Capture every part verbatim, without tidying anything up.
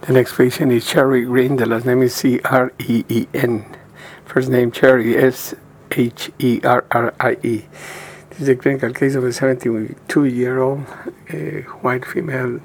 The next patient is Cherry Green. The last name is C R E E N. First name Cherry, S H E R R I E. This is a clinical case of a seventy-two-year-old uh, white female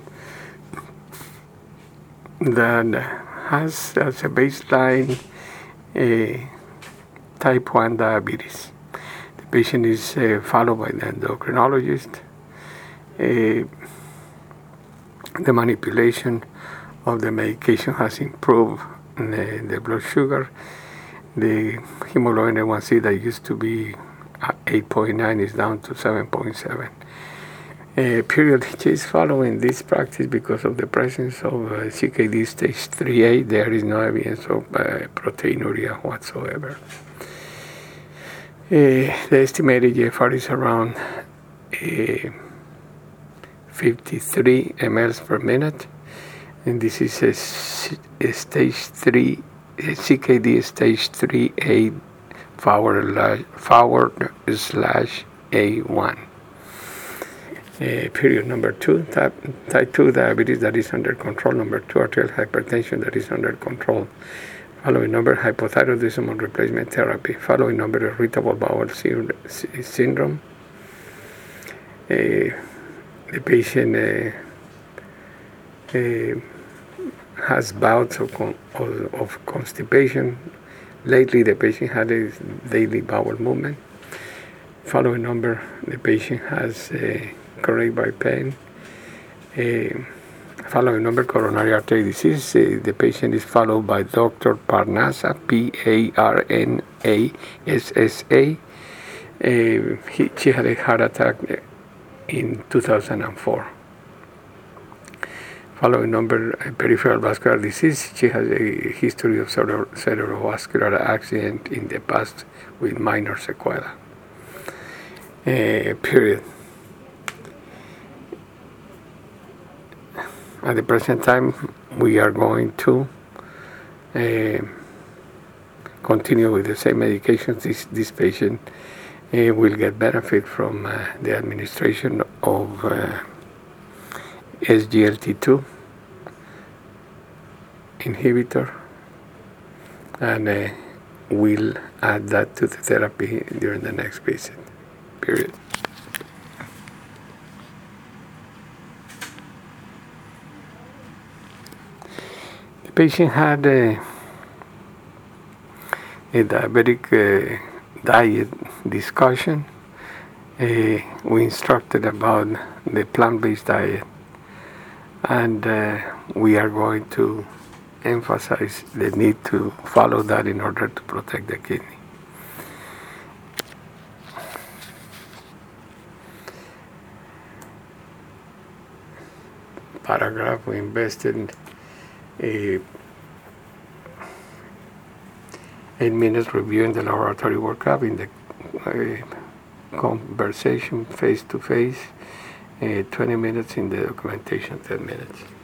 that has as a baseline uh, type one diabetes. The patient is uh, followed by the endocrinologist. Uh, the manipulation of the medication has improved the, the blood sugar. The hemoglobin A one C that used to be eight point nine is down to seven point seven. Uh, period. She is following this practice because of the presence of uh, C K D stage three A. There is no evidence of uh, proteinuria whatsoever. Uh, the estimated G F R is around uh, fifty-three milliliters per minute, and this is a, a stage three, a C K D stage three A forward, forward slash A one. Uh, period. Number two, type, type two diabetes that is under control. Number two, arterial hypertension that is under control. Following number, hypothyroidism on replacement therapy. Following number, irritable bowel syndrome. Uh, the patient uh, uh, has bouts of, con- of, of constipation. Lately, the patient had a daily bowel movement. Following number, the patient has uh, correct by pain. Uh, following number, coronary artery disease. Uh, the patient is followed by Doctor Parnassa, P A R N A S S A. Uh, he, she had a heart attack in two thousand four. Following number, uh, peripheral vascular disease. She has a history of cerebral, cerebrovascular accident in the past with minor sequelae. Uh, period. At the present time, we are going to uh, continue with the same medications. This, this patient uh, will get benefit from uh, the administration of uh, S G L T two inhibitor, and uh, we'll add that to the therapy during the next visit. Period. The patient had a, a diabetic uh, diet discussion. Uh, we instructed about the plant-based diet, and uh, we are going to emphasize the need to follow that in order to protect the kidney. Paragraph, we invested a eight minutes reviewing the laboratory workup in the uh, conversation face to face, uh, twenty minutes in the documentation, ten minutes.